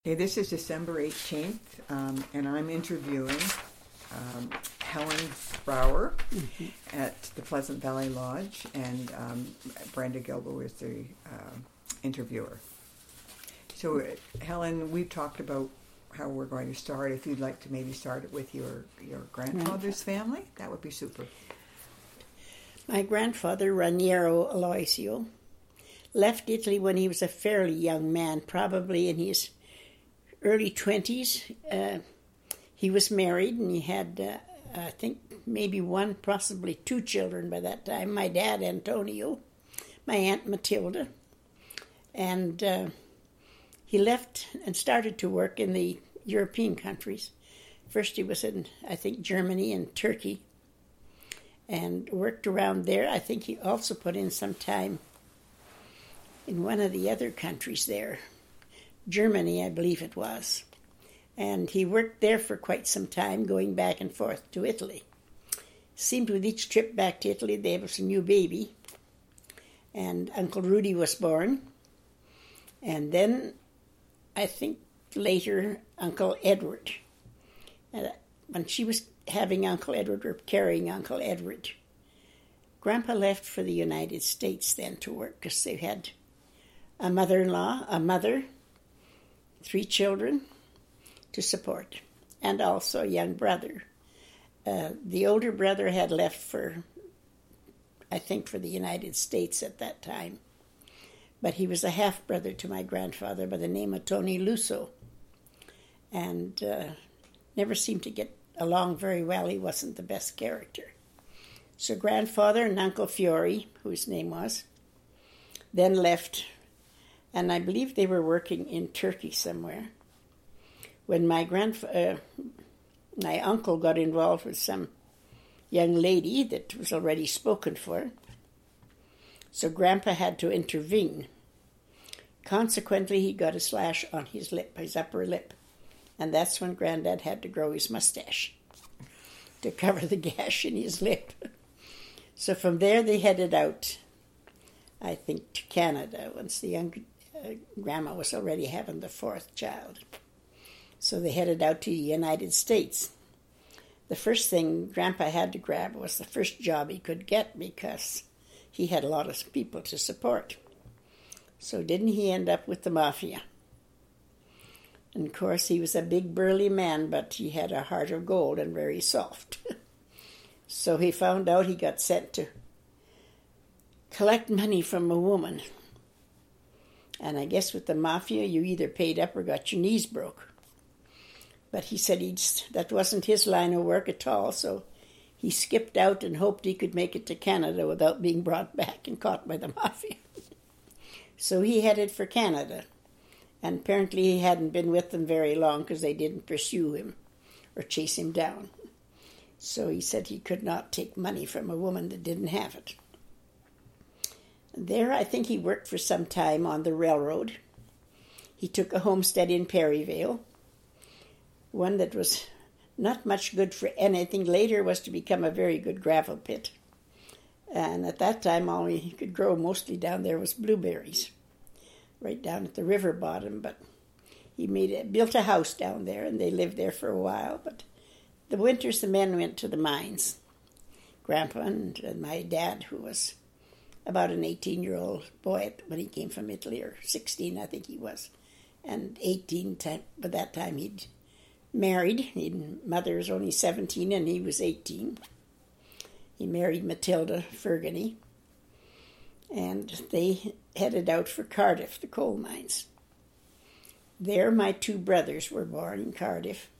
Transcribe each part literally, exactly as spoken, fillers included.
Okay, this is December eighteenth, um, and I'm interviewing um, Helen Brower mm-hmm. at the Pleasant Valley Lodge, and um, Brenda Gilbo is the uh, interviewer. So, uh, Helen, we've talked about how we're going to start. If you'd like to maybe start it with your, your grandfather's family, that would be super. My grandfather, Raniero Aloisio, left Italy when he was a fairly young man, probably in his early twenties. Uh, he was married and he had, uh, I think, maybe one, possibly two children by that time. My dad, Antonio, my aunt, Matilda. And uh, he left and started to work in the European countries. First he was in, I think, Germany and Turkey, and worked around there. I think he also put in some time in one of the other countries there. Germany, I believe it was. And he worked there for quite some time, going back and forth to Italy. Seemed with each trip back to Italy, they have a new baby. And Uncle Rudy was born. And then, I think later, Uncle Edward. And when she was having Uncle Edward, or carrying Uncle Edward, Grandpa left for the United States then to work, because they had a mother-in-law, a mother, three children to support, and also a young brother. Uh, the older brother had left for, I think, for the United States at that time. But he was a half-brother to my grandfather by the name of Tony Lusso, and uh, never seemed to get along very well. He wasn't the best character. So grandfather and Uncle Fiore, whose name was, then left. And I believe they were working in Turkey somewhere when my grandf- uh, my uncle got involved with some young lady that was already spoken for. So Grandpa had to intervene. Consequently, he got a slash on his lip, his upper lip. And that's when Granddad had to grow his mustache to cover the gash in his lip. So from there they headed out, I think, to Canada once the young Uh, Grandma was already having the fourth child. So they headed out to the United States. The first thing Grandpa had to grab was the first job he could get, because he had a lot of people to support. So didn't he end up with the mafia? And of course he was a big burly man, but he had a heart of gold and very soft. So he found out he got sent to collect money from a woman. And I guess with the mafia, you either paid up or got your knees broke. But he said he'd, that wasn't his line of work at all, so he skipped out and hoped he could make it to Canada without being brought back and caught by the mafia. So he headed for Canada. And apparently he hadn't been with them very long, because they didn't pursue him or chase him down. So he said he could not take money from a woman that didn't have it. There, I think he worked for some time on the railroad. He took a homestead in Perryvale, one that was not much good for anything. Later was to become a very good gravel pit. And at that time, all he could grow mostly down there was blueberries, right down at the river bottom. But he made a, built a house down there, and they lived there for a while. But the winters, the men went to the mines. Grandpa and, and my dad, who was about an eighteen-year-old boy when he came from Italy, or sixteen, I think he was, and eighteen, time, by that time he'd married. His mother was only seventeen, and he was eighteen. He married Matilda Fergany, and they headed out for Cardiff, the coal mines. There my two brothers were born in Cardiff,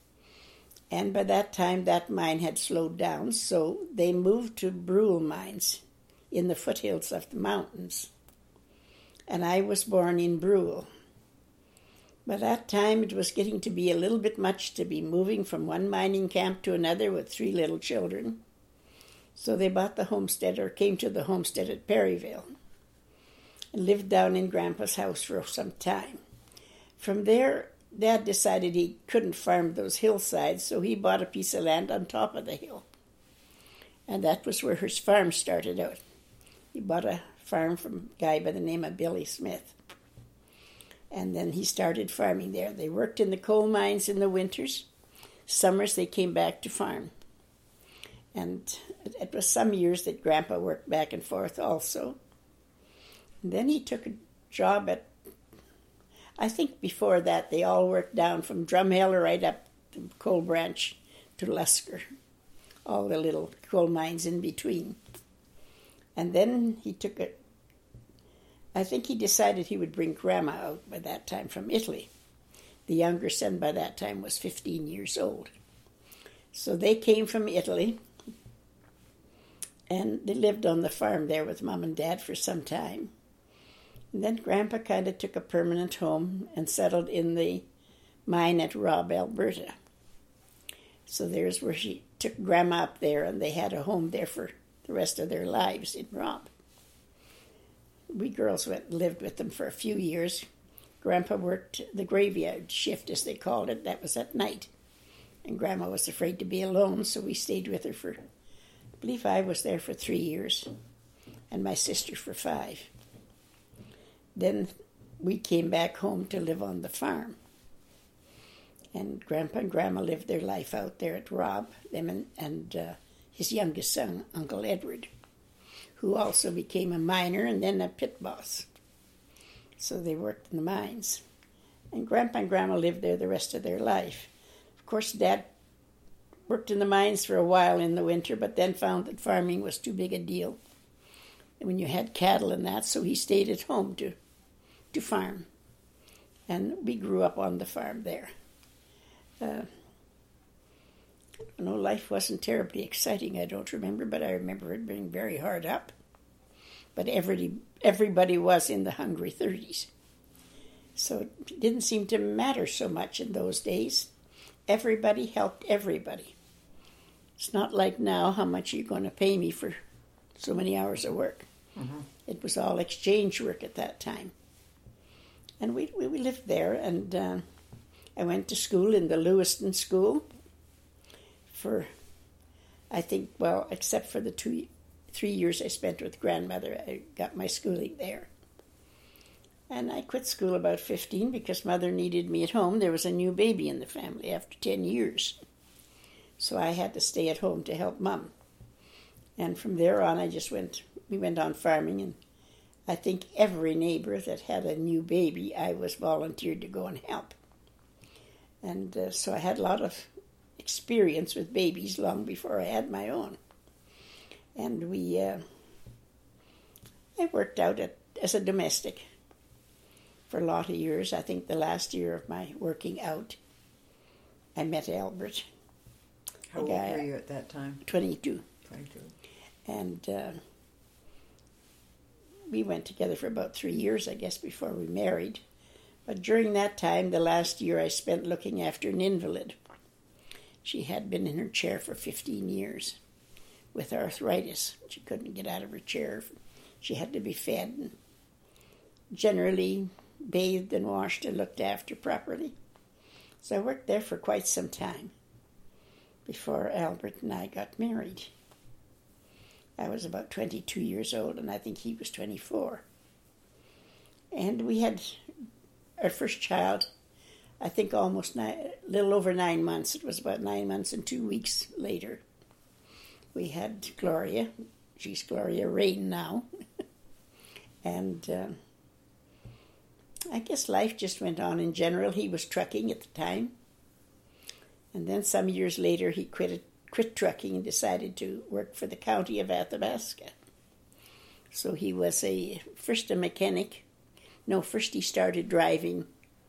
and by that time that mine had slowed down, so they moved to Brule mines in the foothills of the mountains. And I was born in Brule. By that time it was getting to be a little bit much to be moving from one mining camp to another with three little children. So they bought the homestead, or came to the homestead at Perryvale, and lived down in Grandpa's house for some time. From there, Dad decided he couldn't farm those hillsides, so he bought a piece of land on top of the hill. And that was where his farm started out. He bought a farm from a guy by the name of Billy Smith. And then he started farming there. They worked in the coal mines in the winters. Summers they came back to farm. And it was some years that Grandpa worked back and forth also. And then he took a job at, I think before that they all worked down from Drumheller right up to Coal Branch to Lusker. All the little coal mines in between. And then he took a, I think he decided he would bring Grandma out by that time from Italy. The younger son by that time was fifteen years old. So they came from Italy, and they lived on the farm there with Mom and Dad for some time. And then Grandpa kind of took a permanent home and settled in the mine at Robb, Alberta. So there's where she took Grandma up there, and they had a home there for the rest of their lives in Robb. We girls went lived with them for a few years. Grandpa worked the graveyard shift, as they called it. That was at night. And Grandma was afraid to be alone, so we stayed with her for, I believe I was there for three years, and my sister for five. Then we came back home to live on the farm. And Grandpa and Grandma lived their life out there at Robb, them and, and uh, his youngest son, Uncle Edward, who also became a miner and then a pit boss. So they worked in the mines. And Grandpa and Grandma lived there the rest of their life. Of course, Dad worked in the mines for a while in the winter, but then found that farming was too big a deal when you had cattle and that, so he stayed at home to, to farm. And we grew up on the farm there. Uh, no, life wasn't terribly exciting, I don't remember, but I remember it being very hard up. But everybody, everybody was in the hungry thirties. So it didn't seem to matter so much in those days. Everybody helped everybody. It's not like now, how much are you going to pay me for so many hours of work? Mm-hmm. It was all exchange work at that time. And we, we, we lived there, and uh, I went to school in the Lewiston School for, I think, well, except for the two, three years I spent with grandmother, I got my schooling there. And I quit school about fifteen because Mother needed me at home. There was a new baby in the family after ten years. So I had to stay at home to help Mom. And from there on, I just went, we went on farming, and I think every neighbor that had a new baby, I was volunteered to go and help. And uh, so I had a lot of experience with babies long before I had my own. And we, uh, I worked out at, as a domestic for a lot of years. I think the last year of my working out, I met Albert. How old were you at that time? twenty-two. twenty-two. And uh, we went together for about three years, I guess, before we married. But during that time, the last year I spent looking after an invalid. She had been in her chair for fifteen years with arthritis. She couldn't get out of her chair. She had to be fed and generally bathed and washed and looked after properly. So I worked there for quite some time before Albert and I got married. I was about twenty-two years old, and I think he was twenty-four. And we had our first child, I think almost nine, a little over nine months. It was about nine months and two weeks later. We had Gloria. She's Gloria Rain now. and uh, I guess life just went on in general. He was trucking at the time. And then some years later, he quit, quit trucking and decided to work for the county of Athabasca. So he was a first a mechanic. No, first he started driving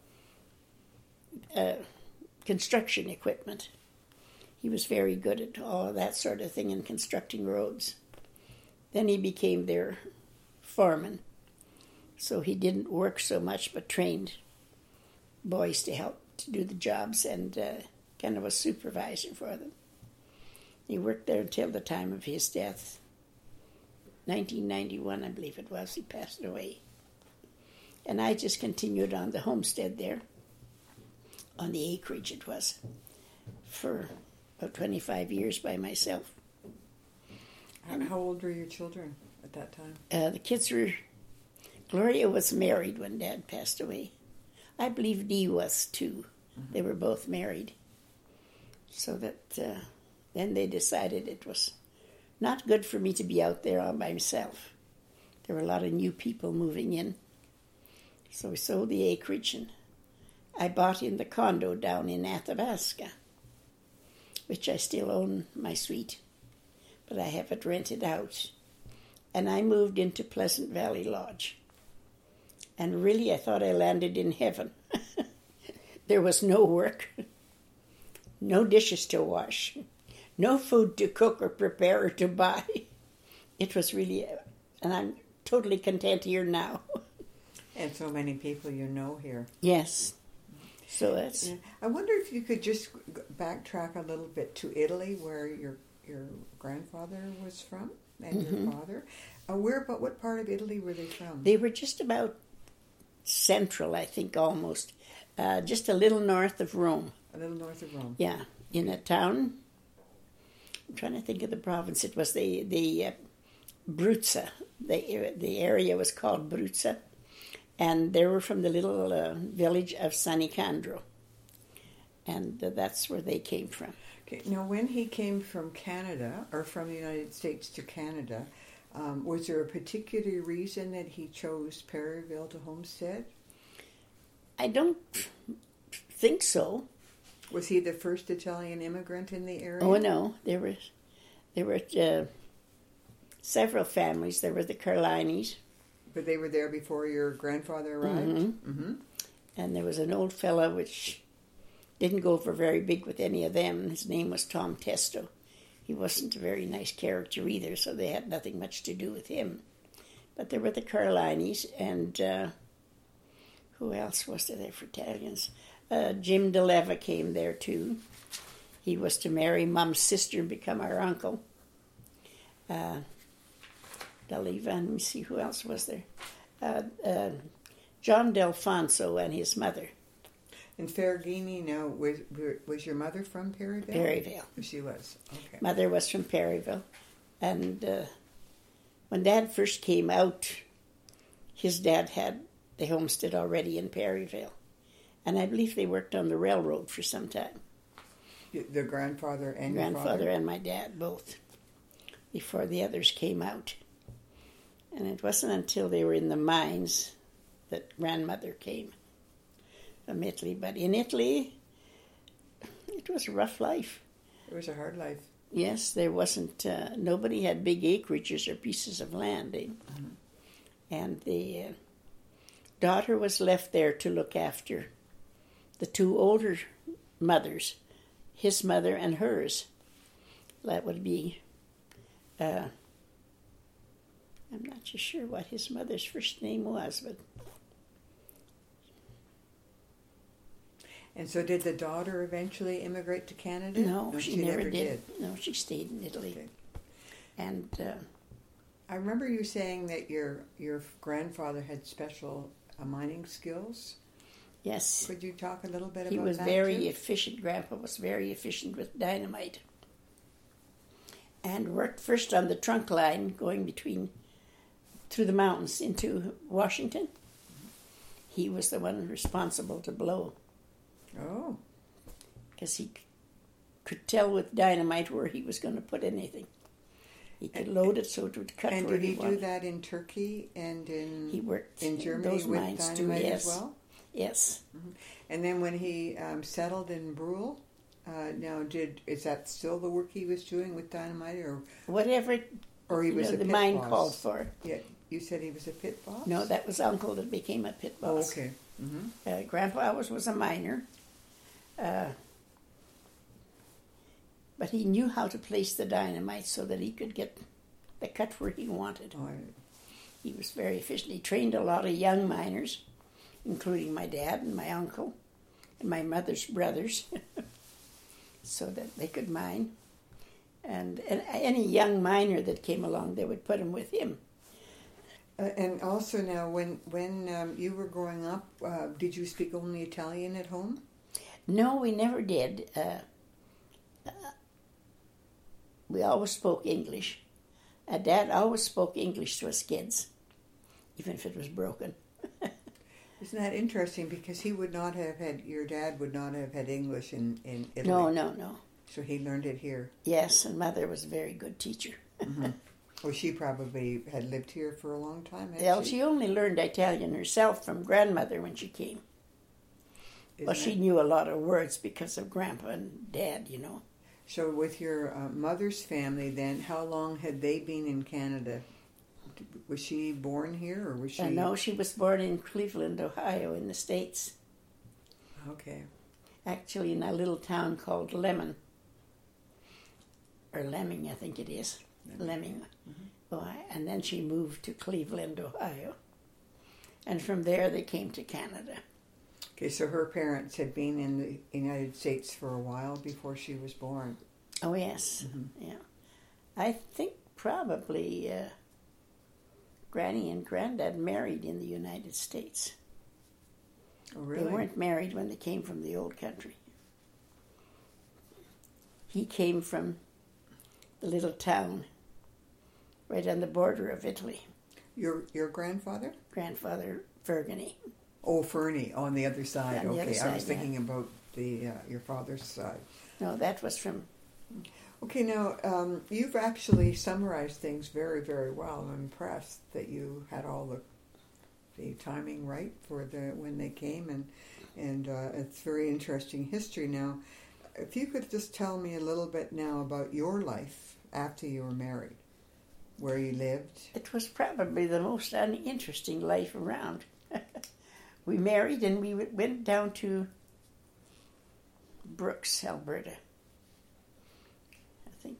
uh, construction equipment. He was very good at all of that sort of thing in constructing roads. Then he became their foreman. So he didn't work so much, but trained boys to help to do the jobs, and uh, kind of a supervisor for them. He worked there until the time of his death. nineteen ninety-one, I believe it was, he passed away. And I just continued on the homestead there, on the acreage it was, for about twenty-five years by myself. And how old were your children at that time? Uh, the kids were... Gloria was married when Dad passed away. I believe Dee was too. Mm-hmm. They were both married. So that uh, then they decided it was not good for me to be out there all by myself. There were a lot of new people moving in. So we sold the acreage and I bought in the condo down in Athabasca, which I still own my suite, but I have it rented out. And I moved into Pleasant Valley Lodge. And really, I thought I landed in heaven. There was no work, no dishes to wash, no food to cook or prepare or to buy. It was really, and I'm totally content here now. And so many people you know here. Yes. So that's. Yeah. I wonder if you could just backtrack a little bit to Italy, where your your grandfather was from and mm-hmm. your father. Uh, where, but what part of Italy were they from? They were just about central, I think, almost, uh, just a little north of Rome. A little north of Rome. Yeah, in a town. I'm trying to think of the province. It was the the uh, Bruzza. The the area was called Bruzza. And they were from the little uh, village of Sanicandro. And uh, that's where they came from. Okay. Now, when he came from Canada, or from the United States to Canada, um, was there a particular reason that he chose Perryville to homestead? I don't think so. Was he the first Italian immigrant in the area? Oh, no. There were, there were uh, several families. There were the Carlinis. But they were there before your grandfather arrived? Mm-hmm. Mm-hmm. And there was an old fella which didn't go over very big with any of them. His name was Tom Testo. He wasn't a very nice character either, so they had nothing much to do with him. But there were the Carlinis, and uh, who else was there, there for Italians? Uh, Jim DeLeva came there too. He was to marry Mom's sister and become our uncle. Uh, D'Aleva, and let me see who else was there. Uh, uh, John Delfonso and his mother. And Ferragini, now, was, was your mother from Perryville? Perryville. She was, okay. Mother was from Perryville. And uh, when Dad first came out, his dad had the homestead already in Perryville. And I believe they worked on the railroad for some time. The grandfather and Grandfather your father? and my dad, both, before the others came out. And it wasn't until they were in the mines that grandmother came from Italy. But in Italy, it was a rough life. It was a hard life. Yes, there wasn't, uh, nobody had big acreages or pieces of land. Eh? Mm-hmm. And the uh, daughter was left there to look after the two older mothers, his mother and hers. That would be... Uh, I'm not so sure what his mother's first name was, but... And so did the daughter eventually immigrate to Canada? No, no she, she never, never did. did. No, she stayed in Italy. Okay. And... Uh, I remember you saying that your your grandfather had special uh, mining skills. Yes. Could you talk a little bit he about that? He was was very too? efficient. Grandpa was very efficient with dynamite. And worked first on the trunk line going between... through the mountains into Washington. He was the one responsible to blow. Oh. Because he c- could tell with dynamite where he was going to put anything. He could and, load it so it would cut and where did he, he wanted. do that in Turkey and in he worked in Germany those with mines dynamite too, yes. as well? Yes. Mm-hmm. And then when he um, settled in Brule, uh, now did is that still the work he was doing with dynamite, or whatever? Or he was know, a the pit mine boss? called for. Yeah, you said he was a pit boss. No, that was Uncle that became a pit boss. Oh, okay. Mm-hmm. Uh, Grandpa was was a miner, uh, but he knew how to place the dynamite so that he could get the cut where he wanted. Oh, he was very efficient. He trained a lot of young miners, including my dad and my uncle and my mother's brothers, so that they could mine. And, and any young miner that came along, they would put him with him. Uh, and also now, when when um, you were growing up, uh, did you speak only Italian at home? No, we never did. Uh, uh, we always spoke English. Uh, Dad always spoke English to us kids, even if it was broken. Isn't that interesting? Because he would not have had, your dad would not have had English in, in Italy. No, no, no. So he learned it here. Yes, and Mother was a very good teacher. Mm-hmm. Well, she probably had lived here for a long time, had Well, she? she only learned Italian herself from grandmother when she came. Isn't Well, she it? knew a lot of words because of Grandpa and Dad, you know. So with your uh, mother's family then, how long had they been in Canada? Was she born here or was she? Uh, no, she was born in Cleveland, Ohio, in the States. Okay. Actually, in a little town called Lemon. Or Lemming, I think it is. Lemming. Mm-hmm. Oh, and then she moved to Cleveland, Ohio. And from there they came to Canada. Okay, so her parents had been in the United States for a while before she was born. Oh, yes. Mm-hmm. Yeah. I think probably uh, Granny and Granddad married in the United States. Oh, really? They weren't married when they came from the old country. He came from the little town right on the border of Italy. Your your grandfather? Grandfather Fergany. Oh, Fernie, on the other side. On the okay, other I side, was thinking yeah. about the uh, your father's side. No, that was from... Okay, now um, you've actually summarized things very, very well. I'm impressed that you had all the the timing right for the when they came, and and uh, it's very interesting history. Now, if you could just tell me a little bit now about your life after you were married, where you lived. It was probably the most uninteresting life around. We married and we went down to Brooks, Alberta. I think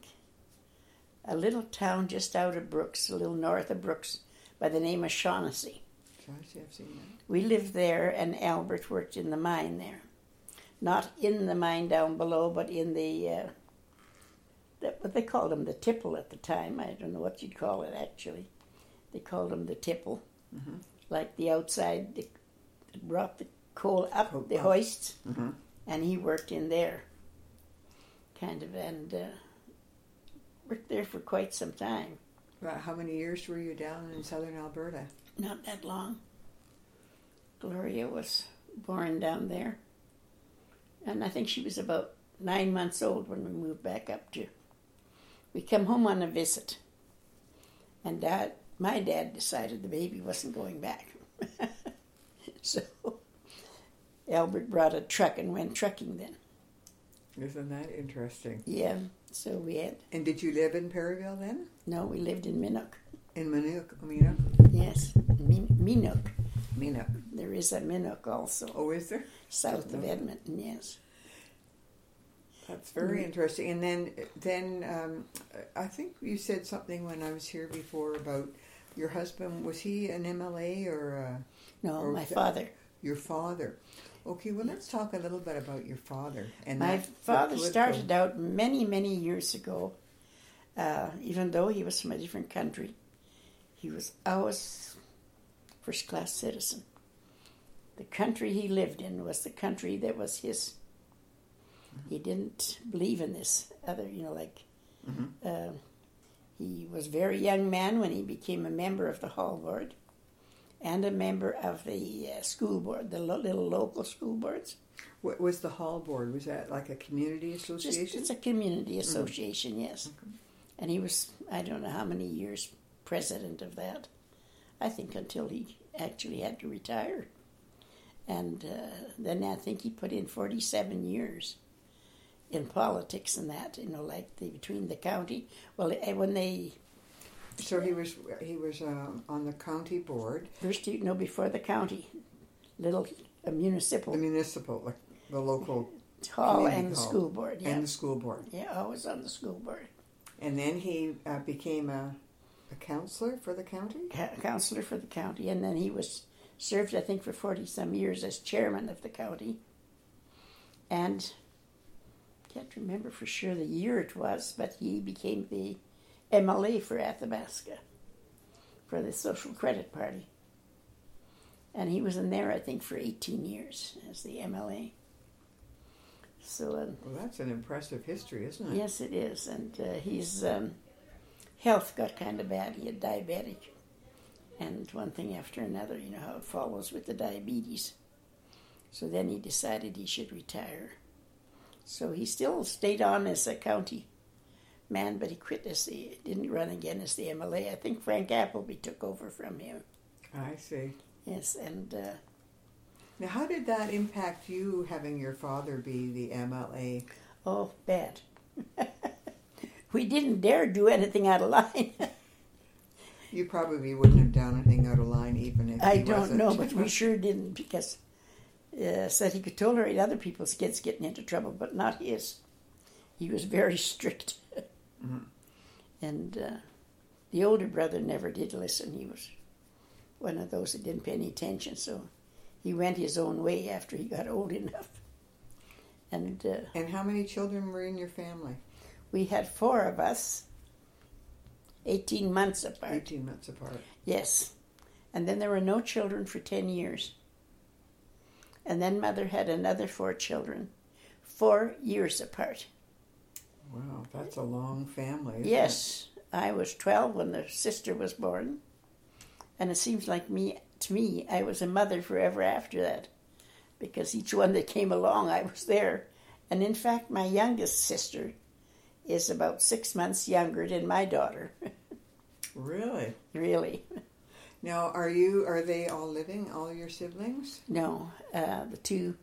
a little town just out of Brooks, a little north of Brooks, by the name of Shaughnessy. Shaughnessy, I've seen that. We lived there, and Albert worked in the mine there. Not in the mine down below, but in the, uh, the what they called them, the tipple at the time. I don't know what you'd call it, actually. They called them the tipple. Mm-hmm. Like the outside, the, brought the coal up, Coal the up. hoists, Mm-hmm. and he worked in there, kind of, and uh, worked there for quite some time. Well, how many years were you down in southern Alberta? Not that long. Gloria was born down there, and I think she was about nine months old when we moved back up to. We come home on a visit, and Dad, my dad decided the baby wasn't going back. So Albert brought a truck and went trucking then. Isn't that interesting? Yeah, so we had, And did you live in Perryville then? no, we lived in Minnock. In Minnock? Minnock? Yes, Min- Minnock. Minnock. There is a Minnock also, Oh, is there? south Don't of know. Edmonton, yes. That's very Mm. interesting. And then, then um, I think you said something when I was here before about your husband. Was he an M L A or uh, No, Or my the- father. your father? Okay, well, let's talk a little bit about your father. And My that- father that started political- out many, many years ago, uh, even though he was from a different country. He was always first-class citizen. The country he lived in was the country that was his. He didn't believe in this other, you know, like... Mhm. Uh, he was a very young man when he became a member of the hall board and a member of the uh, school board, the lo- little local school boards. What was the hall board? Was that like a community Just, association? it's a community association, yes. And he was, I don't know how many years president of that. I think until he actually had to retire. And uh, then I think he put in forty-seven years in politics and that, you know, like the, between the county. Well, eh, when they, So he was he was um, on the county board, first, you know, before the county, little uh, municipal the municipal, like the local, hall community and the hall. school board, yeah. and the school board. Yeah, always on the school board. And then he uh, became a, a counselor for the county? Ca- Counselor for the county, and then he was served, I think, for forty-some years as chairman of the county. And can't remember for sure the year it was, but he became the M L A for Athabasca, for the Social Credit Party. And he was in there, I think, for eighteen years as the M L A. So, um, Well, that's an impressive history, isn't it? yes, it is. And uh, his um, health got kind of bad. He had diabetic. And one thing after another, you know how it follows with the diabetes. So then he decided he should retire. So he still stayed on as a county man, but he quit as the, didn't run again as the M L A. I think Frank Appleby took over from him. I see. Yes, and... Uh, now, how did that impact you, having your father be the M L A? Oh, bad. We didn't dare do anything out of line. You probably wouldn't have done anything out of line even if I he don't wasn't. know, but we sure didn't, because uh, said he could tolerate other people's kids getting into trouble, but not his. He was very strict. Mm-hmm. And uh, the older brother never did listen. He was one of those that didn't pay any attention, so he went his own way after he got old enough. And uh, and how many children were in your family? We had four of us, eighteen months apart. Eighteen months apart. Yes. And then there were no children for ten years. And then Mother had another four children, four years apart. Wow, that's a long family, isn't Yes. It? I was twelve when the sister was born. And it seems like me to me, I was a mother forever after that. Because each one that came along, I was there. And in fact, my youngest sister is about six months younger than my daughter. Really? Really. Now, are you? Are they all living, all your siblings? No, uh, the two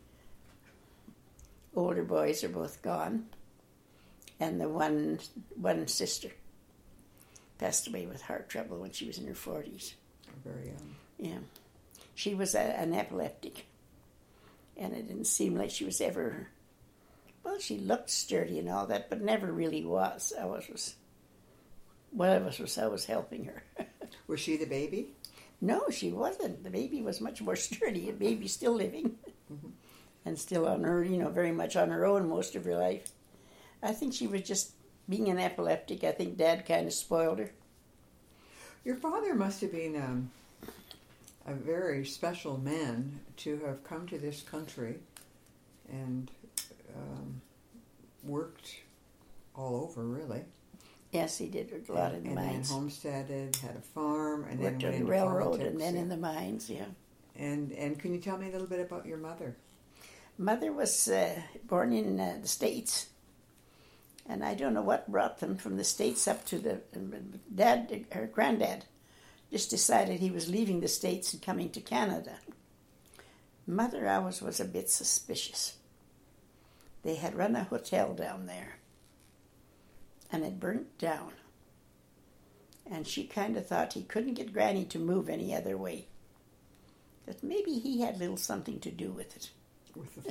older boys are both gone. And the one one sister passed away with heart trouble when she was in her forties. Very young. Yeah. She was a, an epileptic. And it didn't seem like she was ever... Well, she looked sturdy and all that, but never really was. I was... was one of us was I was helping her. Was she the baby? No, she wasn't. The baby was much more sturdy. The baby's still living. Mm-hmm. And still on her, you know, very much on her own most of her life. I think she was just being an epileptic. I think Dad kind of spoiled her. Your father must have been um, a very special man to have come to this country and um, worked all over, really. Yes, he did a lot and, in the and mines. And then homesteaded, had a farm, and worked then went on the into railroad, politics, and then yeah. in the mines. Yeah. And and can you tell me a little bit about your mother? Mother was uh, born in uh, the States, and I don't know what brought them from the States up to the dad. Her granddad just decided he was leaving the States and coming to Canada. Mother always was a bit suspicious. They had run a hotel down there, and it burnt down. And she kind of thought he couldn't get Granny to move any other way. That maybe he had a little something to do with it. With the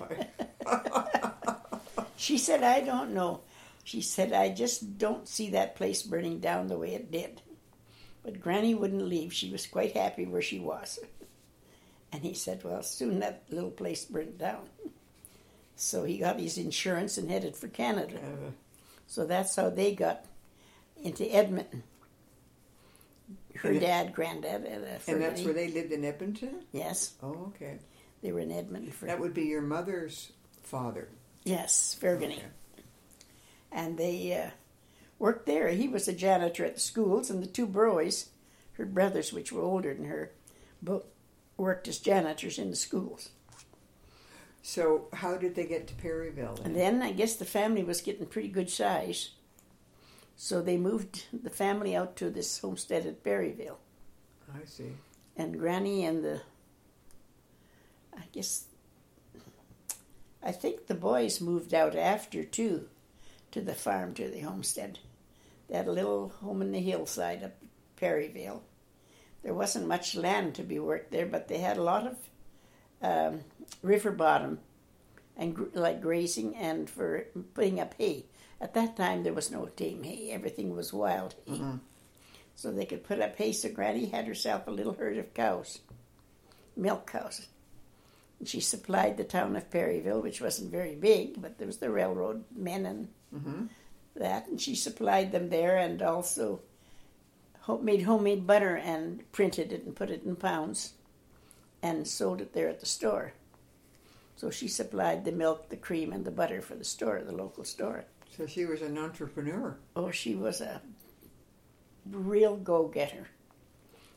fire. She said, I don't know. She said, I just don't see that place burning down the way it did. But Granny wouldn't leave. She was quite happy where she was. And he said, well, soon that little place burnt down. So he got his insurance and headed for Canada. Uh, so that's how they got into Edmonton. Her and dad, it, granddad. And, uh, and that's where they lived in Edmonton? Yes. Oh, okay. They were in Edmonton. For, that would be your mother's father? Yes, Fergany. Okay. And they uh, worked there. He was a janitor at the schools, and the two boys, her brothers, which were older than her, both worked as janitors in the schools. So how did they get to Perryville? Then? And then I guess the family was getting pretty good size. So they moved the family out to this homestead at Perryville. I see. And Granny and the, I guess, I think the boys moved out after too, to the farm, to the homestead. They had a little home in the hillside up at Perryville. There wasn't much land to be worked there, but they had a lot of um, river bottom and gr- like grazing and for putting up hay. At that time, there was no tame hay. Everything was wild hay. Mm-hmm. So they could put up hay. So Granny had herself a little herd of cows, milk cows. And she supplied the town of Perryville, which wasn't very big, but there was the railroad men and mm-hmm. that. And she supplied them there and also made homemade butter and printed it and put it in pounds and sold it there at the store. So she supplied the milk, the cream, and the butter for the store, the local store. So she was an entrepreneur. Oh, she was a real go-getter.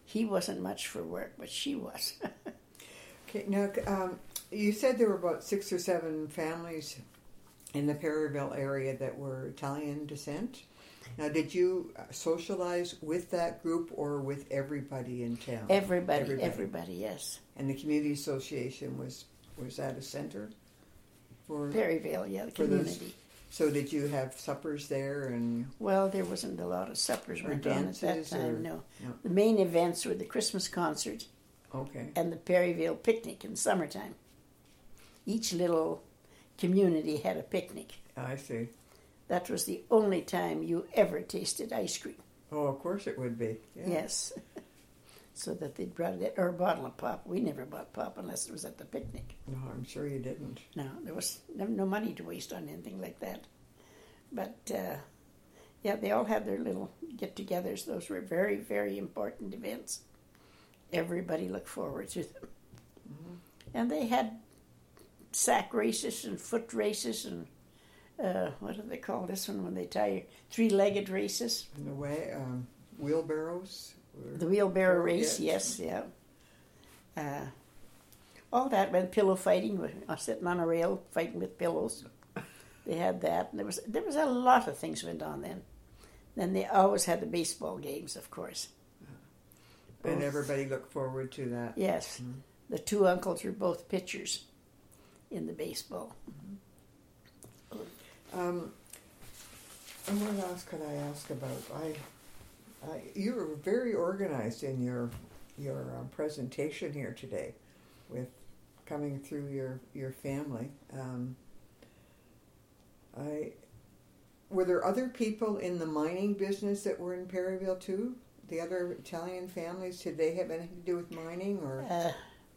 He wasn't much for work, but she was. Okay, now um, you said there were about six or seven families in the Perryville area that were Italian descent. Now, did you socialize with that group or with everybody in town? Everybody, everybody, everybody yes. And the community association was was that a center for Perryville? Yeah, the community. So did you have suppers there and? Well, there wasn't a lot of suppers went on at that time. Or, no. no, the main events were the Christmas concert. Okay. And the Perryville picnic in summertime. Each little community had a picnic. I see. That was the only time you ever tasted ice cream. Oh, of course it would be. Yeah. Yes. So that they brought it, or a bottle of pop. We never bought pop unless it was at the picnic. No, I'm sure you didn't. No, there was no money to waste on anything like that. But, uh, yeah, they all had their little get-togethers. Those were very, very important events. Everybody looked forward to them. Mm-hmm. And they had sack races and foot races and uh, what do they call this one when they tie three-legged races? In the way, um, wheelbarrows? The wheelbarrow race, yes, yeah. Uh, all that, and pillow fighting, uh, sitting on a rail fighting with pillows. They had that, and there was there was a lot of things went on then. Then they always had the baseball games, of course. And everybody looked forward to that. Yes. Mm-hmm. The two uncles were both pitchers in the baseball. Mm-hmm. Um, and what else could I ask about? I, I you were very organized in your your um, presentation here today, with coming through your your family. Um, I were there other people in the mining business that were in Perryville too? The other Italian families, did they have anything to do with mining, or? Uh,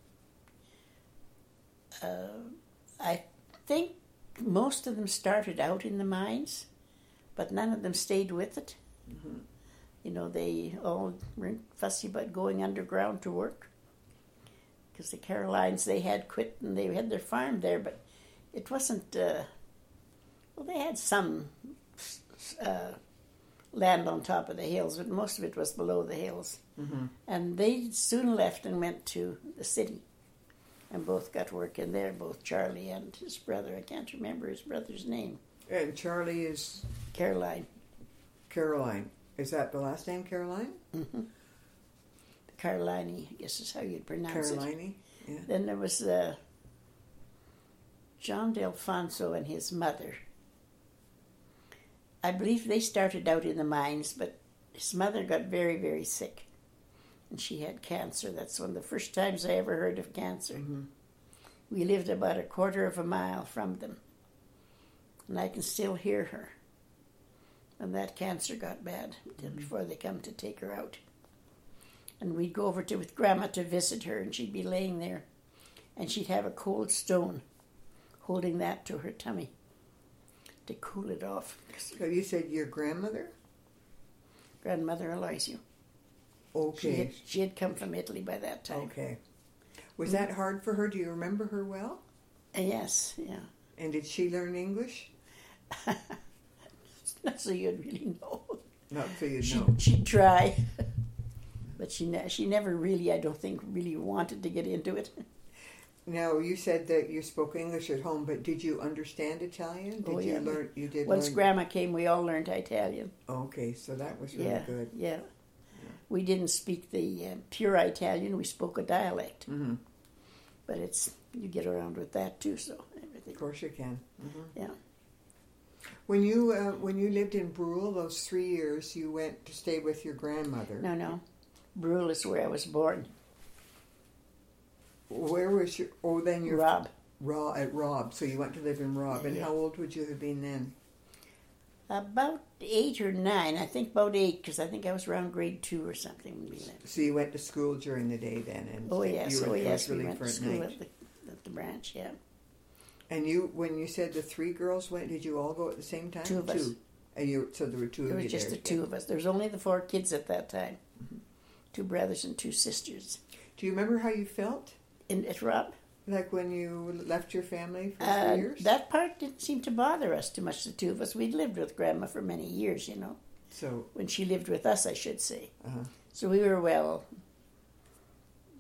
uh, I think most of them started out in the mines, but none of them stayed with it. Mm-hmm. You know, they all were fussy about going underground to work, because the Carolines, they had quit and they had their farm there, but it wasn't, uh, well, they had some uh, land on top of the hills, but most of it was below the hills. Mm-hmm. And they soon left and went to the city, and both got work in there, both Charlie and his brother. I can't remember his brother's name. And Charlie is? Caroline. Caroline. Is that the last name, Caroline? Mm-hmm. Caroline, I guess is how you'd pronounce Caroline, it. Yeah. Then there was uh, John Delfonso and his mother. I believe they started out in the mines, but his mother got very, very sick. And she had cancer. That's one of the first times I ever heard of cancer. Mm-hmm. We lived about a quarter of a mile from them. And I can still hear her. And that cancer got bad mm-hmm. before they come to take her out. And we'd go over to with Grandma to visit her, and she'd be laying there. And she'd have a cold stone holding that to her tummy to cool it off. So you said your grandmother? Grandmother Aloysio. Okay. She had, she had come from Italy by that time. Okay. Was that hard for her? Do you remember her well? Uh, yes, yeah. And did she learn English? Not so you'd really know. Not so you'd she, know. She'd try. But she ne- she never really, I don't think, really wanted to get into it. Now, you said that you spoke English at home, but did you understand Italian? Did oh, yeah. you learn? You did. Once learn... Grandma came, we all learned Italian. Okay, so that was really yeah, good. Yeah. We didn't speak the uh, pure Italian. We spoke a dialect. Mm-hmm. But it's you get around with that too. So everything. Of course you can. Mm-hmm. Yeah. When you uh, when you lived in Brule, those three years, you went to stay with your grandmother. No, no. Brule is where I was born. Where was your? Oh, then your Rob. Rob at Rob. So you went to live in Rob. And yeah. how old would you have been then? About eight or nine. I think about eight, because I think I was around grade two or something when we left. So you went to school during the day then? And oh yes, you were, oh yes, really we went for to school night. at the, at the branch, yeah. And you, when you said the three girls went, did you all go at the same time? Two of two. us. And you, so there were two there of you was just there. the two of us. There was only the four kids at that time. Mm-hmm. Two brothers and two sisters. Do you remember how you felt? In, at Rob? Like when you left your family for uh, three years? That part didn't seem to bother us too much, the two of us. We'd lived with Grandma for many years, you know. So when she lived with us, I should say. Uh-huh. So we were well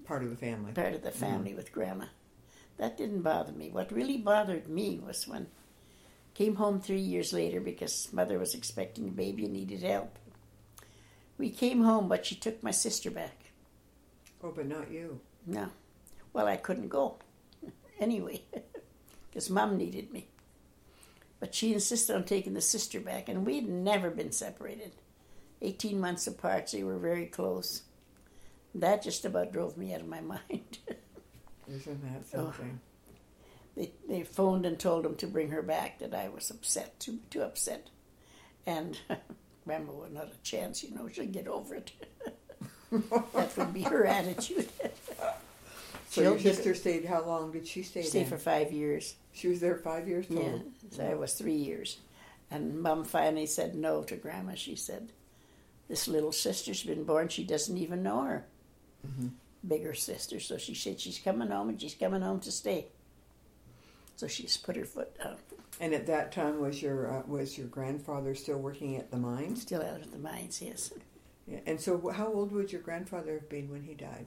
part of the family. Part of the family mm-hmm. with Grandma. That didn't bother me. What really bothered me was when I came home three years later because Mother was expecting a baby and needed help. We came home, but she took my sister back. Oh, but not you. No. Well, I couldn't go anyway because Mom needed me. But she insisted on taking the sister back, and we had never been separated. Eighteen months apart, so we were very close. That just about drove me out of my mind. Isn't that something? Oh. They they phoned and told them to bring her back, that I was upset, too, too upset. And Grandma would not a chance, you know, she'll get over it. That would be her attitude. So your sister stayed, how long did she stay there? She stayed for five years. She was there five years total? Yeah, so I was three years. And Mom finally said no to Grandma. She said, this little sister's been born, she doesn't even know her. Mm-hmm. Bigger sister. So she said she's coming home and she's coming home to stay. So she's put her foot down. And at that time, was your uh, was your grandfather still working at the mines? Still out at the mines, yes. Yeah. And so how old would your grandfather have been when he died?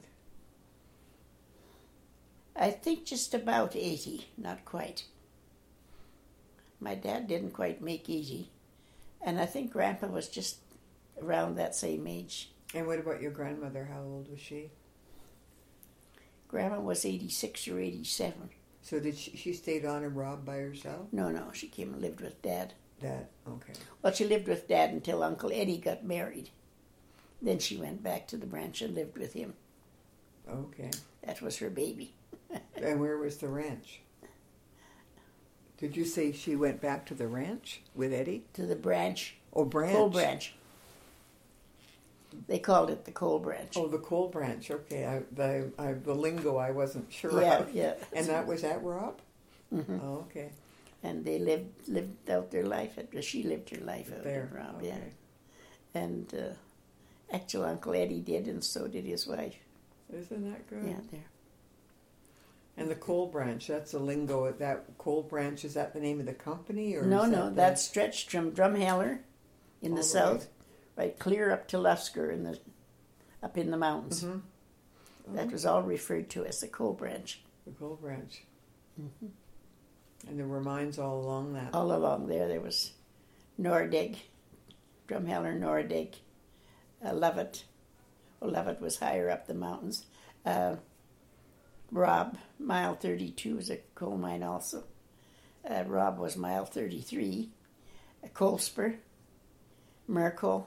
I think just about eighty, not quite. My dad didn't quite make eighty. And I think Grandpa was just around that same age. And what about your grandmother? How old was she? Grandma was eighty-six or eighty-seven. So did she, she stayed on in Rob by herself? No, no, she came and lived with Dad. Dad, okay. Well, she lived with Dad until Uncle Eddie got married. Then she went back to the ranch and lived with him. Okay. That was her baby. And where was the ranch? Did you say she went back to the ranch with Eddie? To the branch. Oh, branch. Coal branch. They called it the coal branch. Oh, the coal branch. Okay, I, the I, the lingo I wasn't sure yeah, of. Yeah, And that was at Rob? Mm-hmm. Oh, okay. And they lived lived out their life. At, she lived her life out there. at Rob, okay. yeah. And uh, actual Uncle Eddie did, and so did his wife. Isn't that good? Yeah, there. And the coal branch, that's the lingo. That coal branch, is that the name of the company? Or no, is no, that that stretched from Drumheller in All the the south, way? right clear up to Lusker in the up in the mountains. Mm-hmm. Oh. That was all referred to as the coal branch. The coal branch. Mm-hmm. And there were mines all along that. All along there, there was Nordig, Drumheller, Nordig, uh, Levitt. Well, Levitt was higher up the mountains. Uh, Rob, mile thirty-two, was a coal mine also. Uh, Rob was mile thirty-three. Uh, Colesper, Merkel,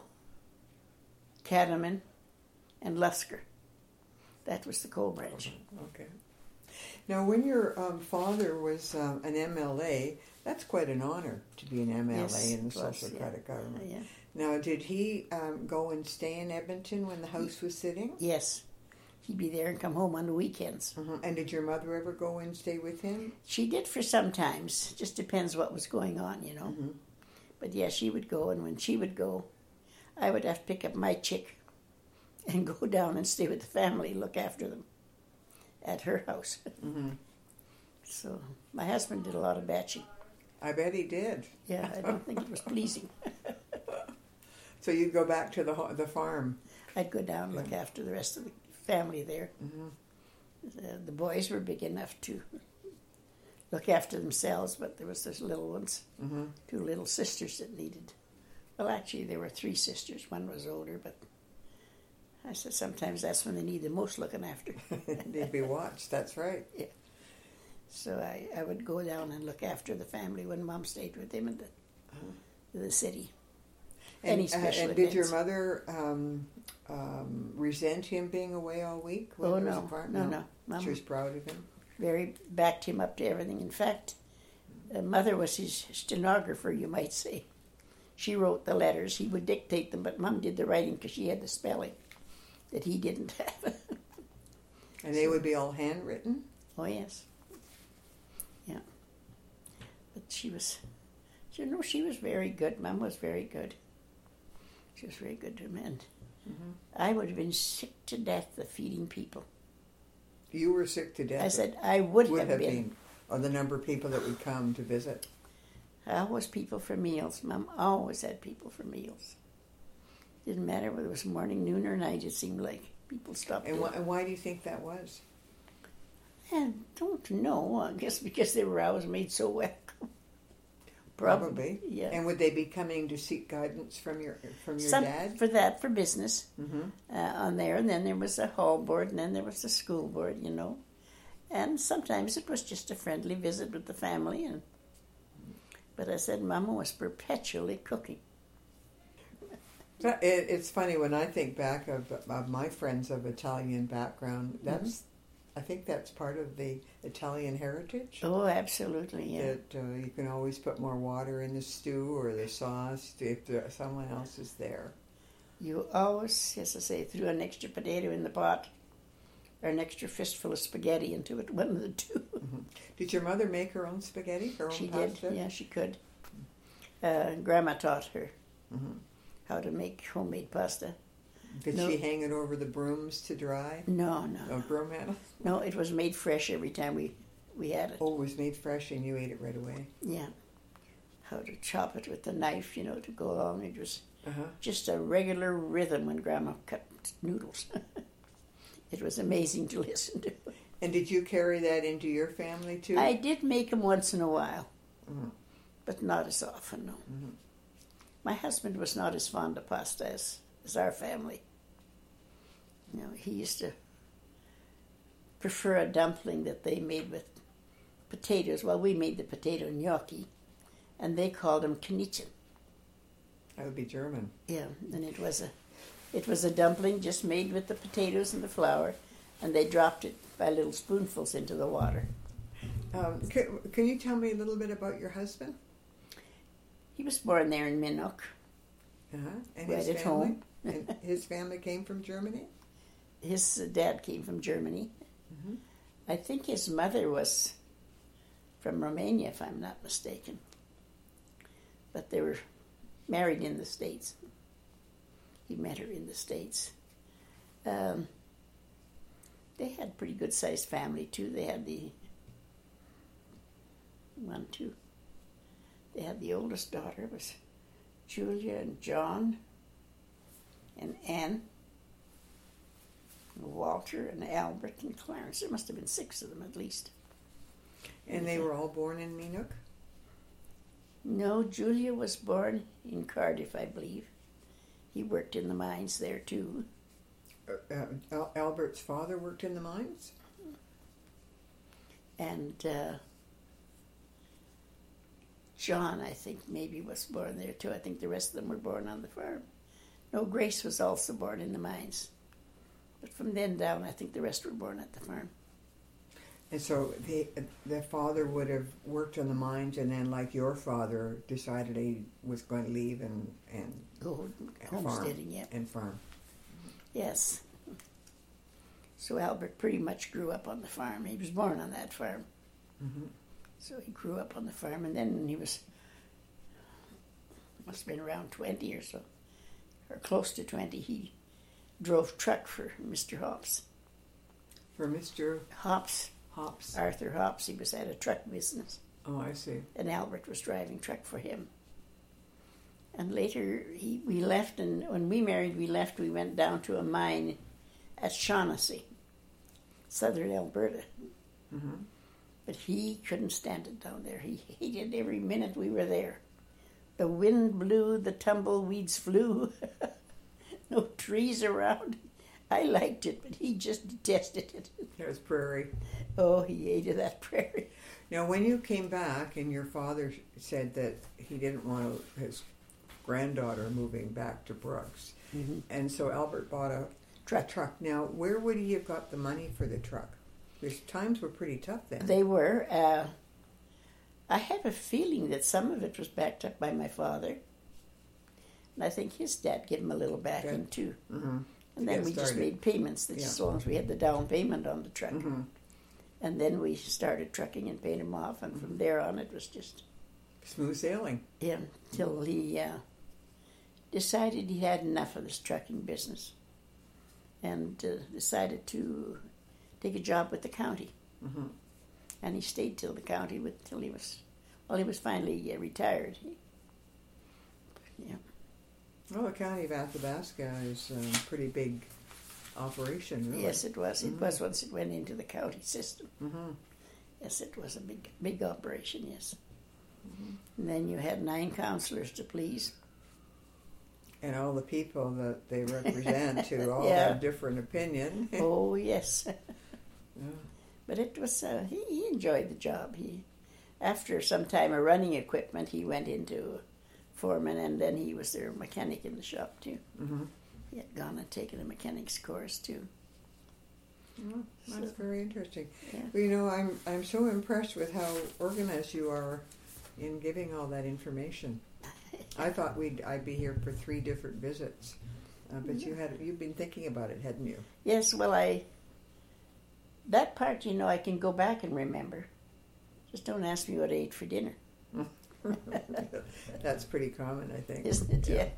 Catamon, and Lusker. That was the coal branch. Okay. Now, when your um, father was um, an M L A, that's quite an honor to be an M L A yes, in the was, Social yeah. Credit Government. Uh, yeah. Now, did he um, go and stay in Edmonton when the House was sitting? Yes. He'd be there and come home on the weekends. Uh-huh. And did your mother ever go and stay with him? She did for some times. Just depends what was going on, you know. Mm-hmm. But yeah, she would go, and when she would go, I would have to pick up my chick and go down and stay with the family, look after them at her house. Mm-hmm. So my husband did a lot of batching. I bet he did. Yeah, I don't think it was pleasing. So you'd go back to the the farm. I'd go down and look yeah. after the rest of the family there. Mm-hmm. The, the boys were big enough to look after themselves, but there was those little ones, mm-hmm. two little sisters that needed. Well, actually, there were three sisters. One was older, but I said sometimes that's when they need the most looking after. They'd be watched. That's right. Yeah. So I, I would go down and look after the family when Mom stayed with him in the uh-huh. the city. And, Any special uh, and events. did your mother um, um, resent him being away all week? When Oh, he was no. apart? no, no, no. She was proud of him? Very backed him up to everything. In fact, uh, Mother was his stenographer, you might say. She wrote the letters. He would dictate them, but Mom did the writing because she had the spelling that he didn't have. And they so, would be all handwritten? Oh, yes. Yeah. But she was, you know, she was very good. Mom was very good. She was very good to him. And mm-hmm. I would have been sick to death of feeding people. You were sick to death? I said I would, would have, have been. been. Or the number of people that would come to visit? Always people for meals. Mom always had people for meals. Didn't matter whether it was morning, noon, or night, it seemed like. People stopped. And, in. wh- and why do you think that was? I don't know. I guess because they were always made so welcome. Probably. Yeah. And would they be coming to seek guidance from your from your Some, dad? For that, for business, Mm-hmm. uh, on there. And then there was a hall board, and then there was the school board, you know. And sometimes it was just a friendly visit with the family. And But I said Mama was perpetually cooking. So it, it's funny when I think back of, of my friends of Italian background. That's, mm-hmm. I think that's part of the Italian heritage. Oh, absolutely, yeah. That uh, you can always put more water in the stew or the sauce if there, someone else is there. You always, as I say, threw an extra potato in the pot, or an extra fistful of spaghetti into it, one of the two. Mm-hmm. Did your mother make her own spaghetti, her own she pasta? did, yeah, she could. Uh, Grandma taught her Mm-hmm. how to make homemade pasta. Did No. she hang it over the brooms to dry? No, no. No broom handle? No, it was made fresh every time we, we had it. Oh, it was made fresh and you ate it right away? Yeah. How to chop it with the knife, you know, to go along. It was Uh-huh. just a regular rhythm when Grandma cut noodles. It was amazing to listen to. And did you carry that into your family too? I did make them once in a while, Mhm. but not as often, no. Mhm. My husband was not as fond of pasta as, as our family. You know, he used to prefer a dumpling that they made with potatoes. Well, we made the potato gnocchi, and they called them knittchen. That would be German. Yeah, and it was a, it was a dumpling just made with the potatoes and the flour, and they dropped it by little spoonfuls into the water. Um, can, can you tell me a little bit about your husband? He was born there in Minnoch. Uh-huh. And Right his at family? home. And his family came from Germany? His dad came from Germany. Mm-hmm. I think his mother was from Romania, if I'm not mistaken. But they were married in the States. He met her in the States. Um, they had a pretty good-sized family, too. They had the one, two. They had the oldest daughter was Julia and John and Anne, and Walter and Albert and Clarence. There must have been six of them at least. And they were all born in Minnoch? No, Julia was born in Cardiff, I believe. He worked in the mines there too. Uh, uh, Al- Albert's father worked in the mines? And uh, John, I think, maybe was born there too. I think the rest of them were born on the farm. No, Grace was also born in the mines. But from then down, I think the rest were born at the farm. And so the, the father would have worked on the mines and then, like your father, decided he was going to leave and, and Go farm. homesteading, yeah. And farm. Yes. So Albert pretty much grew up on the farm. He was born on that farm. Mm-hmm. So he grew up on the farm, and then when he was, must have been around twenty or so, or close to twenty, he drove truck for Mister Hops. For Mister Hops, Hops. Arthur Hops, he was at a truck business, Oh, I see. and Albert was driving truck for him. And later, he we left, and when we married, we left, we went down to a mine at Shaughnessy, southern Alberta. Mm-hmm. But he couldn't stand it down there. He hated every minute we were there. The wind blew, the tumbleweeds flew. No trees around. I liked it, but he just detested it. It was prairie. Oh, he hated that prairie. Now, when you came back and your father said that he didn't want his granddaughter moving back to Brooks, Mm-hmm. and so Albert bought a Truck. truck. Now, where would he have got the money for the truck? Because times were pretty tough then. They were. Uh, I have a feeling that some of it was backed up by my father. And I think his dad gave him a little backing, Okay. too. Mm-hmm. And then Get we just started. made payments that Yeah. as long as we had the down payment on the truck. Mm-hmm. And then we started trucking and paid him off, and from there on it was just Smooth sailing. him till he uh, decided he had enough of this trucking business and uh, decided to take a job with the county. Mm-hmm. And he stayed till the county with till he was, well, he was finally uh, retired. He, yeah. Well, the county of Athabasca is a pretty big operation, really. Yes, it was. It Mhm. was once it went into the county system. Mm-hmm. Yes, it was a big, big operation, yes. Mm-hmm. And then you had nine councillors to please. And all the people that they represent who all Yeah. have different opinion. Oh, yes. Yeah. But it was, uh, he, he enjoyed the job. He, after some time of running equipment, he went into foreman, and then he was their mechanic in the shop, too. Mm-hmm. He had gone and taken a mechanics course, too. Well, that's So- very interesting. Yeah. Well, you know, I'm I'm so impressed with how organized you are in giving all that information. I thought we'd I'd be here for three different visits, uh, but you had you've been thinking about it, hadn't you? Yes, well, I, that part, you know, I can go back and remember. Just don't ask me what I ate for dinner, That's pretty common, I think. isn't it? Yeah.